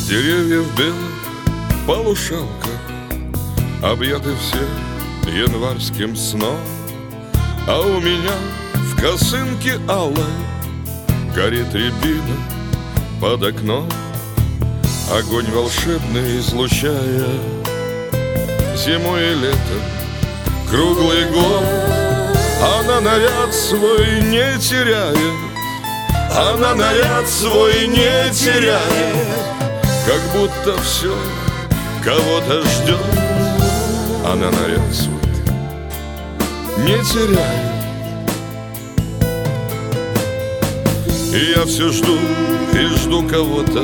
Деревья в белых полушалках объяты все январским сном, а у меня в косынке алой горит рябина под окном. Огонь волшебный излучая зиму и лето, круглый год. Она наряд свой не теряет, она наряд свой не теряет, как будто все кого-то ждет. Она наряд свой не теряет. И я все жду и жду кого-то,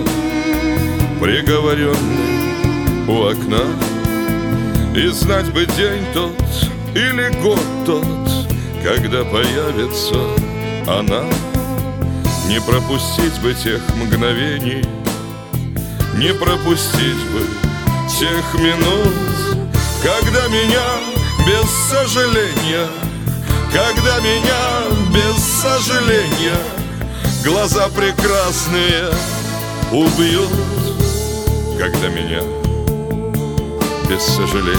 приговоренный у окна. И знать бы день тот или год тот, когда появится она. Не пропустить бы тех мгновений, не пропустить бы тех минут, когда меня без сожаления, когда меня без сожаления глаза прекрасные убьют, когда меня без сожаления.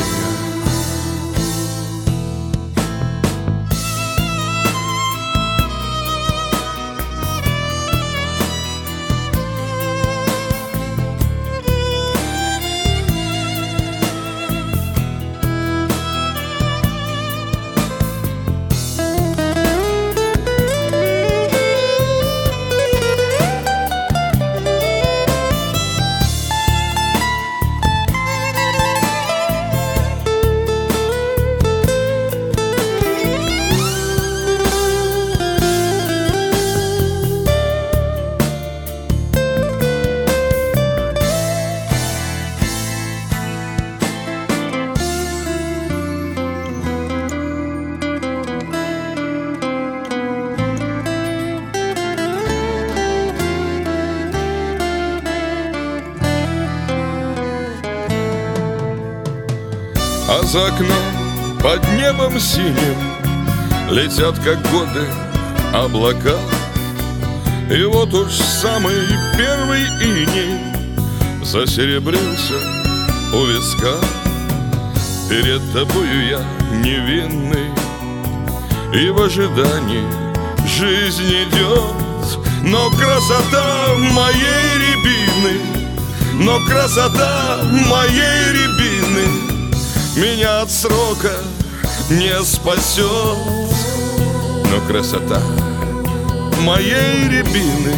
А за окном под небом синим летят, как годы, облака. И вот уж самый первый иней засеребрился у виска. Перед тобою я невинный, и в ожидании жизнь идет. Но красота моей рябины, но красота моей рябины меня от срока не спасет. Но красота моей рябины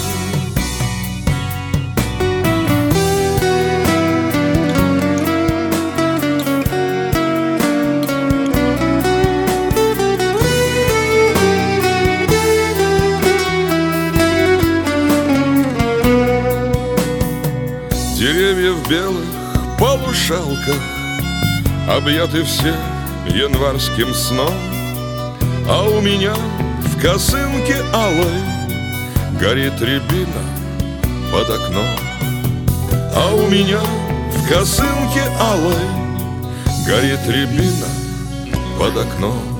деревья в белых полушалках объяты все январским сном, а у меня в косынке алой горит рябина под окном. А у меня в косынке алой горит рябина под окном.